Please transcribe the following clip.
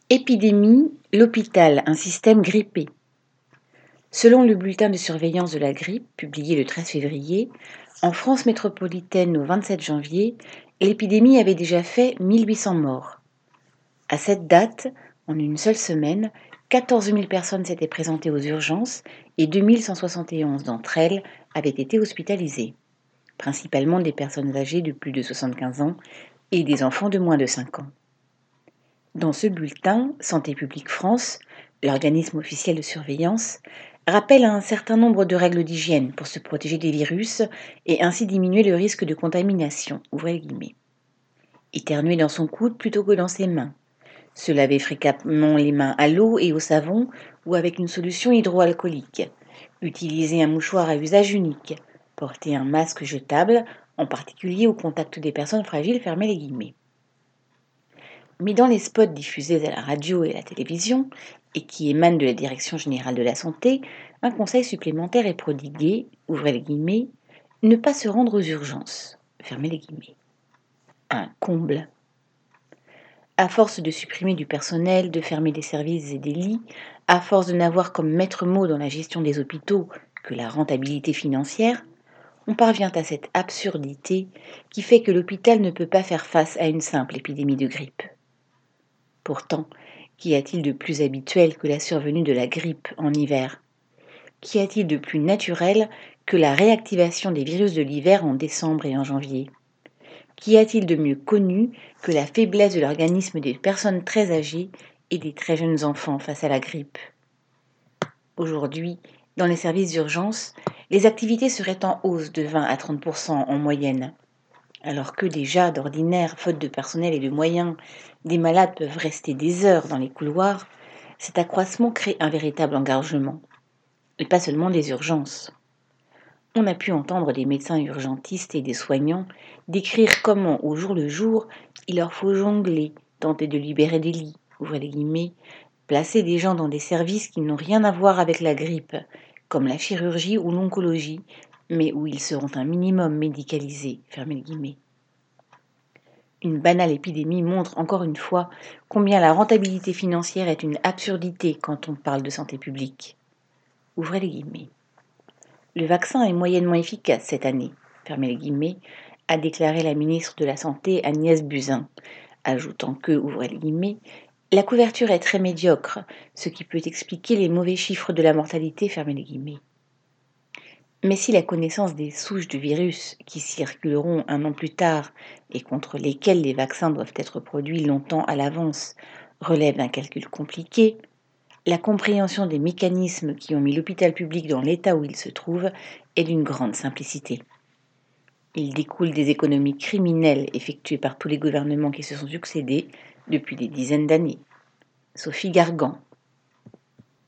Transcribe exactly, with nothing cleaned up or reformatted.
Épidémie, l'hôpital, un système grippé. Selon le bulletin de surveillance de la grippe, publié le treize février, en France métropolitaine au vingt-sept janvier, l'épidémie avait déjà fait mille huit cents morts. À cette date, en une seule semaine, quatorze mille personnes s'étaient présentées aux urgences et deux mille cent soixante et onze d'entre elles avaient été hospitalisées, principalement des personnes âgées de plus de soixante-quinze ans et des enfants de moins de cinq ans. Dans ce bulletin, Santé publique France, l'organisme officiel de surveillance, rappelle un certain nombre de règles d'hygiène pour se protéger des virus et ainsi diminuer le risque de contamination. Ouvrez les guillemets. Éternuer dans son coude plutôt que dans ses mains. Se laver fréquemment les mains à l'eau et au savon ou avec une solution hydroalcoolique. Utiliser un mouchoir à usage unique. Porter un masque jetable, en particulier au contact des personnes fragiles. Fermez les guillemets. Mais dans les spots diffusés à la radio et à la télévision, et qui émanent de la Direction générale de la santé, un conseil supplémentaire est prodigué, ouvrez les guillemets, ne pas se rendre aux urgences, fermez les guillemets. Un comble. À force de supprimer du personnel, de fermer des services et des lits, à force de n'avoir comme maître mot dans la gestion des hôpitaux que la rentabilité financière, on parvient à cette absurdité qui fait que l'hôpital ne peut pas faire face à une simple épidémie de grippe. Pourtant, qu'y a-t-il de plus habituel que la survenue de la grippe en hiver ? Qu'y a-t-il de plus naturel que la réactivation des virus de l'hiver en décembre et en janvier ? Qu'y a-t-il de mieux connu que la faiblesse de l'organisme des personnes très âgées et des très jeunes enfants face à la grippe ? Aujourd'hui, dans les services d'urgence, les activités seraient en hausse de vingt à trente pour cent en moyenne. Alors que déjà, d'ordinaire, faute de personnel et de moyens, des malades peuvent rester des heures dans les couloirs, cet accroissement crée un véritable engorgement. Et pas seulement des urgences. On a pu entendre des médecins urgentistes et des soignants décrire comment, au jour le jour, il leur faut jongler, tenter de libérer des lits, ouvrez les guillemets, placer des gens dans des services qui n'ont rien à voir avec la grippe, comme la chirurgie ou l'oncologie, mais où ils seront un minimum médicalisés, fermez les guillemets. Une banale épidémie montre encore une fois combien la rentabilité financière est une absurdité quand on parle de santé publique. Ouvrez les guillemets. Le vaccin est moyennement efficace cette année, fermez les guillemets, a déclaré la ministre de la Santé Agnès Buzyn, ajoutant que, ouvrez les guillemets, la couverture est très médiocre, ce qui peut expliquer les mauvais chiffres de la mortalité, fermez les guillemets. Mais si la connaissance des souches de virus qui circuleront un an plus tard et contre lesquelles les vaccins doivent être produits longtemps à l'avance relève d'un calcul compliqué, la compréhension des mécanismes qui ont mis l'hôpital public dans l'état où il se trouve est d'une grande simplicité. Il découle des économies criminelles effectuées par tous les gouvernements qui se sont succédés depuis des dizaines d'années. Sophie Gargan.